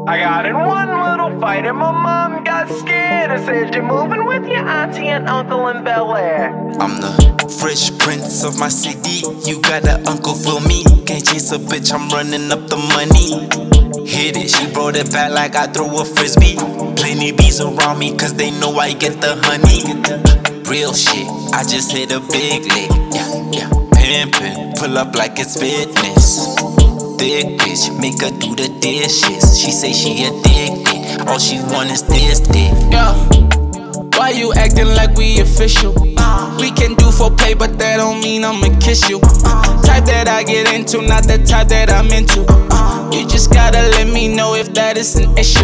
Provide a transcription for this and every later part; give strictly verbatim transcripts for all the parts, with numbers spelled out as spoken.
I got in one little fight and my mom got scared and said, "You're moving with your auntie and uncle in Bel Air." I'm the Fresh Prince of my city. You got an uncle for me. Can't chase a bitch, I'm running up the money. Hit it, she brought it back like I throw a frisbee. Plenty bees around me, cause they know I get the honey. Real shit, I just hit a big lick. Yeah, yeah. Pimpin', pull up like it's fitness. Thick bitch, make her do the dishes. She say she addicted, all she want is this dick. Yeah, why you acting like we official? We can do for pay, but that don't mean I'ma kiss you. Type that I get into, not the type that I'm into. You just gotta let me know if that is an issue.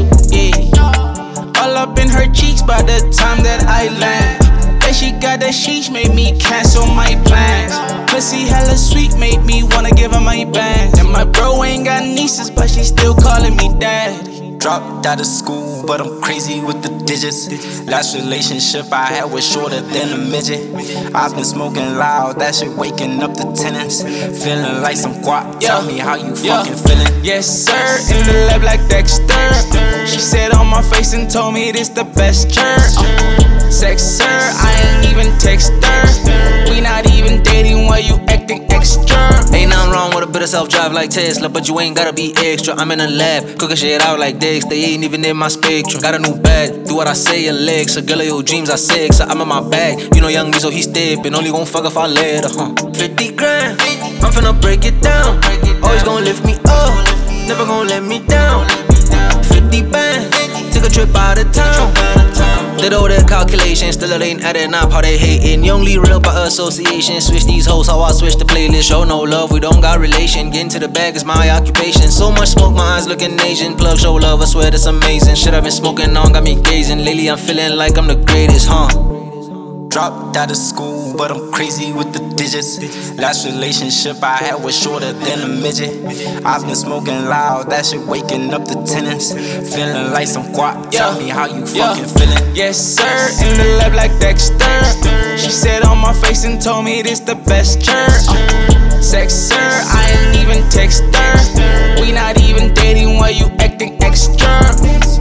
Yeah, all up in her cheeks by the time that I land. That she got the sheesh made me cancel my plans. Pussy hella sweet made me wanna give her my bands. And my bro ain't got nieces, but she still calling me daddy. Dropped out of school, but I'm crazy with the digits. Last relationship I had was shorter than a midget. I've been smoking loud, that shit waking up the tenants. Feeling like some guap, tell me how you yeah. fucking feeling. Yes sir, in the lab like Dexter. She said on my face and told me this the best church. uh, Sex sir, I ain't even text her. We not even dating, why you acting extra? Ain't nothing wrong with a bit of self-drive like Tesla, but you ain't gotta be extra. I'm in the lab, cooking shit out like Dex. They ain't even in my spectrum. Got a new bag, do what I say, your legs. A girl of your dreams, I sex. I'm in my bag. You know young me, so he steppin'. Only gon' fuck if I let her, huh? fifty grand, I'm finna break it down. Always gon' lift me up, never gon' let me down. fifty band, took a trip out of town. Did all that calculation, still it ain't adding up how they hating. You only real by association. Switch these hoes, how I switch the playlist. Show no love, we don't got relation. Getting to the bag is my occupation. So much smoke, my eyes looking Asian. Plug show love, I swear that's amazing. Shit I've been smoking on, got me gazing. Lately I'm feeling like I'm the greatest, huh? Dropped out of school, but I'm crazy with the digits. Last relationship I had was shorter than a midget. I've been smoking loud, that shit waking up the tenants. Feeling like some guap, tell yeah. me how you yeah. fucking feeling. Yes sir, in the lab like Dexter. She said on my face and told me this the best church. uh, Sex sir, I ain't even text her. We not even dating, why you acting extra?